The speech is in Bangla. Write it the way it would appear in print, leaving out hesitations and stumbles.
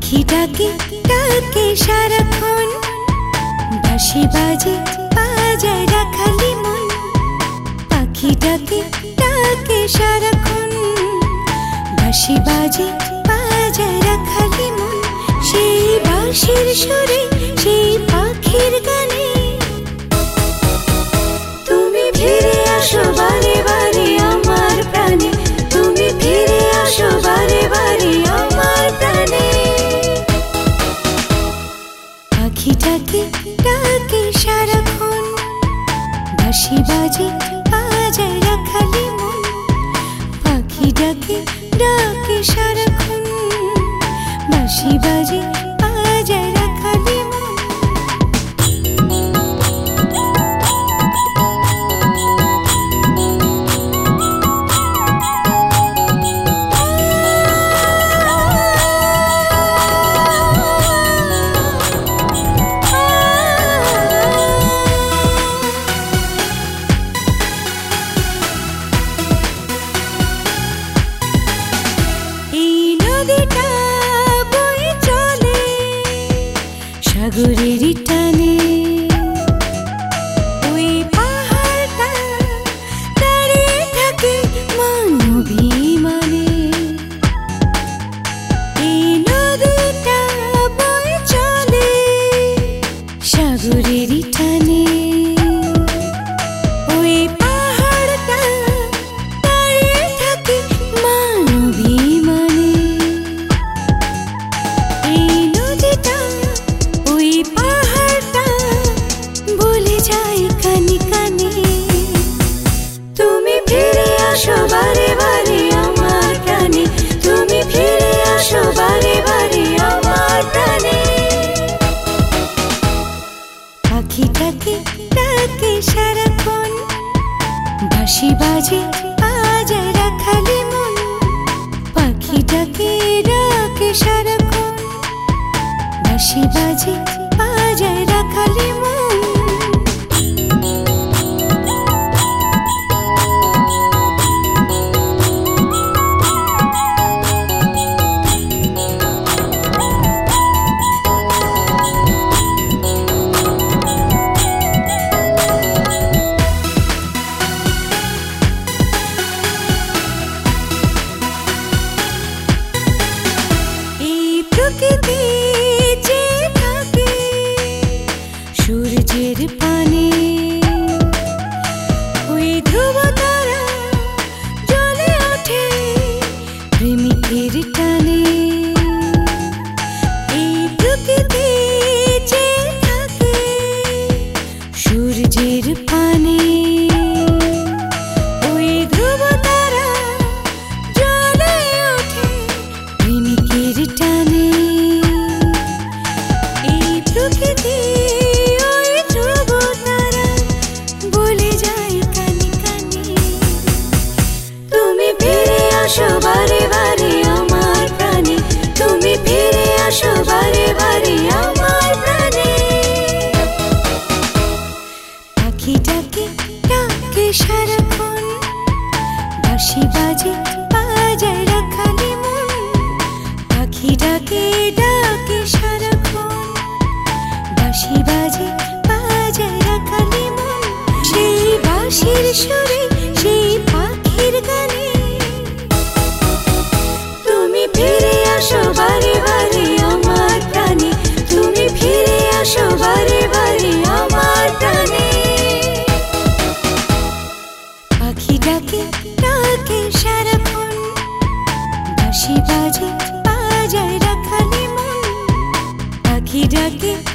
পাখি ডাকে ডাকে সারাক্ষণ, বাঁশি বাজে বাজায় রাখালি মন। পাখি ডাকে ডাকে সারাক্ষণ, বাঁশি বাজে বাজায় রাখালি মন। সেই বাঁশির সুরে, সেই পাখির গানে তুমি ফিরে আসো বারে বারে আমার প্রাণে, তুমি ফিরে আসো বারে বারে আমার প্রাণে। পাখি ডাকে ডাকে সারাক্ষণ, বাঁশি বাজে বাজায় রাখালি মন। পাখি ডাকে ডাকে সারাক্ষণ, বাঁশি বাজে বাজায় রাখালি মন। সাগরের টানে ওই পাহাড়টা দাঁড়িয়ে থাকে মানবী মানে। এই নদীটা বয়ে চলে সাগরের টানে, ওই পাহাড়টা দাঁড়িয়ে থাকে মানবী মানে। এই নদীটা ওই পাহাড়টা বলে যায় কানে কানে, তুমি ফিরে আসো বারে বারে আমার প্রাণে, তুমি ফিরে আসো বারে বারে আমার প্রাণে। পাখি ডাকে ডাকে সারাক্ষণ, বাঁশি বাজে বাজায় রাখালি মন। পাখি ডাকে ডাকে সারাক্ষণ, বাঁশি বাজে বাজায় রাখালি মন। এই প্রকৃতি যে থাকে সূর্যের পানে, ওই ধ্রুব তারা জ্বলে ওঠে প্রেমিকের টানে। এই প্রকৃতি যে থাকে সূর্যের পানে, ওই ধ্রুব তারা জ্বলে ওঠে প্রেমিকের টানে। এই প্রকৃতি ওই ধ্রুব তারা বলে যায় কানে কানে, তুমি ফিরে আসো বারে বারে আমার প্রাণে, তুমি ফিরে আসো বারে বারে আমার প্রাণে। পাখি ডাকে ডাকে সারাক্ষণ, বাঁশি বাজে বাজায় রাখালি মন। পাখি ডাকে ডাকে সারাক্ষণ, বাঁশি বাজে বাজায় রাখালি মন। সেই বাঁশির সুরে, সেই পাখির গানে তুমি ফিরে আসো বারে বারে আমার প্রাণে, তুমি ফিরে আসো বারে বারে আমার প্রাণে। পাখি ডাকে ডাকে সারাক্ষণ, বাঁশি বাজে বাজায় রাখালি মন। পাখি ডাকে